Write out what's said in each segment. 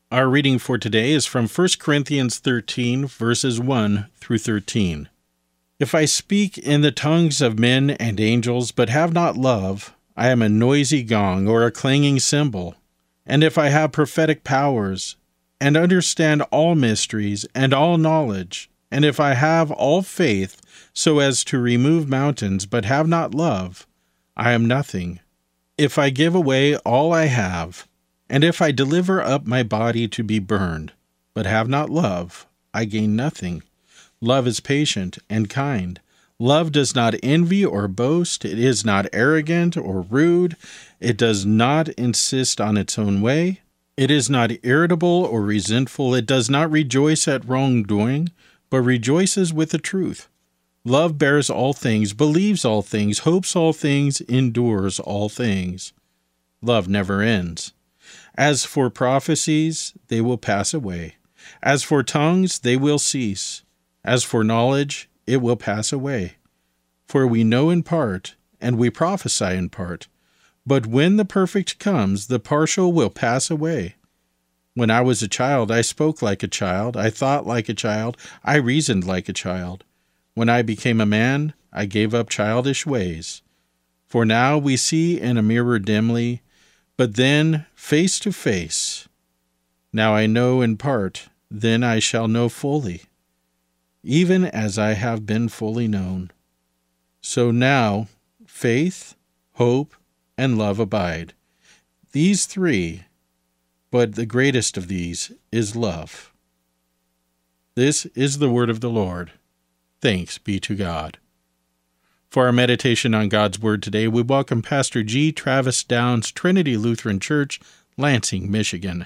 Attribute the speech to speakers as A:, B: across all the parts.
A: Our reading for today is from 1 Corinthians 13, verses 1 through 13. If I speak in the tongues of men and angels, but have not love, I am a noisy gong or a clanging cymbal. And if I have prophetic powers, and understand all mysteries and all knowledge, and if I have all faith so as to remove mountains, but have not love, I am nothing. If I give away all I have, and if I deliver up my body to be burned, but have not love, I gain nothing. Love is patient and kind. Love does not envy or boast. It is not arrogant or rude. It does not insist on its own way. It is not irritable or resentful. It does not rejoice at wrongdoing, but rejoices with the truth. Love bears all things, believes all things, hopes all things, endures all things. Love never ends. As for prophecies, they will pass away. As for tongues, they will cease. As for knowledge, it will pass away. For we know in part, and we prophesy in part. But when the perfect comes, the partial will pass away. When I was a child, I spoke like a child, I thought like a child, I reasoned like a child. When I became a man, I gave up childish ways. For now we see in a mirror dimly, but then face to face. Now I know in part, then I shall know fully, even as I have been fully known. So now faith, hope, and love abide. These three, but the greatest of these is love. This is the word of the Lord. Thanks be to God. For our meditation on God's Word today, we welcome Pastor G. Travis Downs, Trinity Lutheran Church, Lansing, Michigan.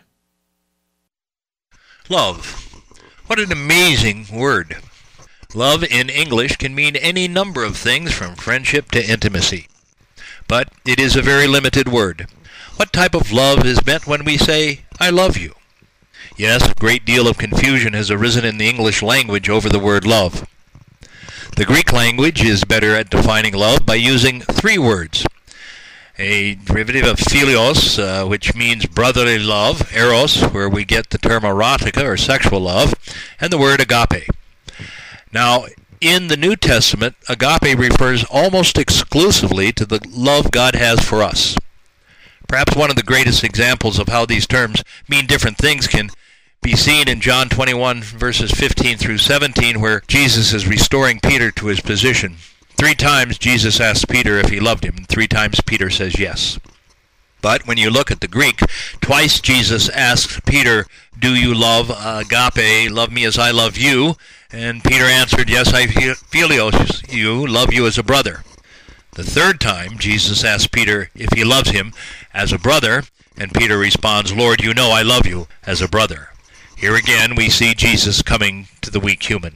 B: Love. What an amazing word. Love in English can mean any number of things from friendship to intimacy. But it is a very limited word. What type of love is meant when we say, I love you? Yes, a great deal of confusion has arisen in the English language over the word love. The Greek language is better at defining love by using three words. A derivative of philios, which means brotherly love, eros, where we get the term erotica or sexual love, and the word agape. Now, in the New Testament, agape refers almost exclusively to the love God has for us. Perhaps one of the greatest examples of how these terms mean different things can be seen in John 21, verses 15 through 17, where Jesus is restoring Peter to his position. 3 times Jesus asks Peter if he loved him, and 3 times Peter says yes. But when you look at the Greek, twice Jesus asks Peter, do you love agape, love me as I love you? And Peter answered, yes, I philios you, love you as a brother. The 3rd time, Jesus asks Peter if he loves him as a brother, and Peter responds, Lord, you know I love you as a brother. Here again we see Jesus coming to the weak human.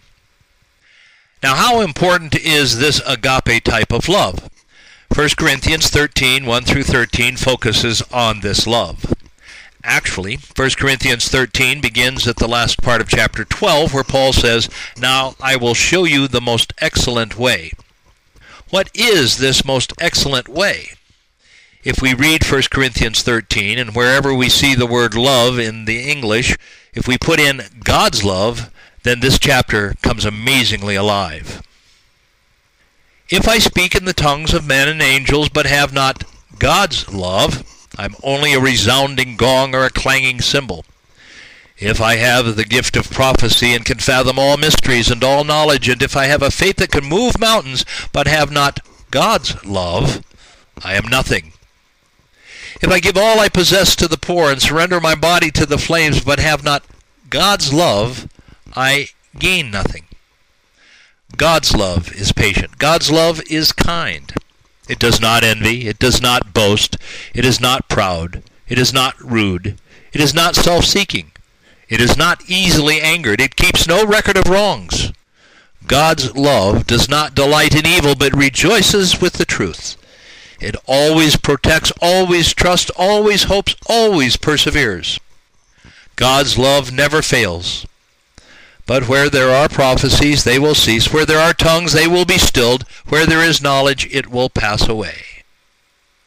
B: Now how important is this agape type of love? 1 Corinthians 13, 1 through 13 focuses on this love. Actually, 1 Corinthians 13 begins at the last part of chapter 12, where Paul says, Now I will show you the most excellent way. What is this most excellent way? If we read 1 Corinthians 13, and wherever we see the word love in the English, if we put in God's love, then this chapter comes amazingly alive. If I speak in the tongues of men and angels, but have not God's love, I'm only a resounding gong or a clanging cymbal. If I have the gift of prophecy and can fathom all mysteries and all knowledge, and if I have a faith that can move mountains, but have not God's love, I am nothing. If I give all I possess to the poor and surrender my body to the flames, but have not God's love, I gain nothing. God's love is patient. God's love is kind. It does not envy. It does not boast. It is not proud. It is not rude. It is not self-seeking. It is not easily angered. It keeps no record of wrongs. God's love does not delight in evil, but rejoices with the truth. It always protects, always trusts, always hopes, always perseveres. God's love never fails. But where there are prophecies, they will cease. Where there are tongues, they will be stilled. Where there is knowledge, it will pass away.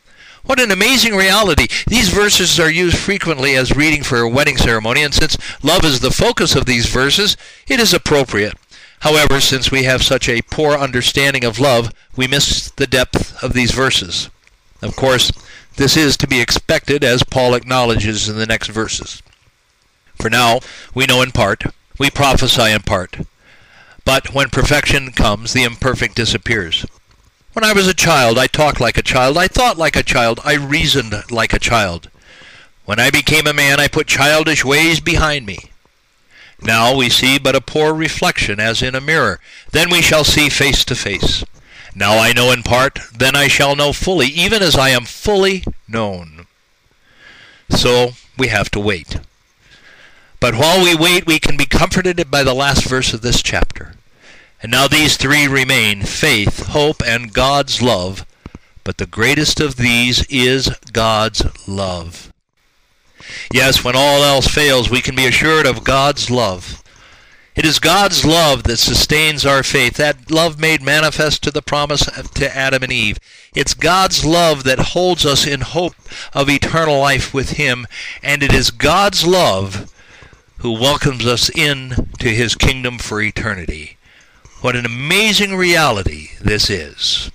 B: What an amazing reality. These verses are used frequently as reading for a wedding ceremony, and since love is the focus of these verses, it is appropriate. However, since we have such a poor understanding of love, we miss the depth of these verses. Of course, this is to be expected, as Paul acknowledges in the next verses. For now, we know in part, we prophesy in part. But when perfection comes, the imperfect disappears. When I was a child, I talked like a child, I thought like a child, I reasoned like a child. When I became a man, I put childish ways behind me. Now we see but a poor reflection as in a mirror. Then we shall see face to face. Now I know in part, then I shall know fully, even as I am fully known. So we have to wait. But while we wait, we can be comforted by the last verse of this chapter. And now these three remain, faith, hope, and God's love. But the greatest of these is God's love. Yes, when all else fails, we can be assured of God's love. It is God's love that sustains our faith, that love made manifest to the promise to Adam and Eve. It's God's love that holds us in hope of eternal life with Him, and it is God's love who welcomes us in to His kingdom for eternity. What an amazing reality this is.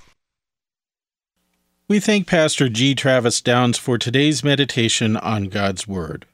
A: We thank Pastor G. Travis Downs for today's meditation on God's Word.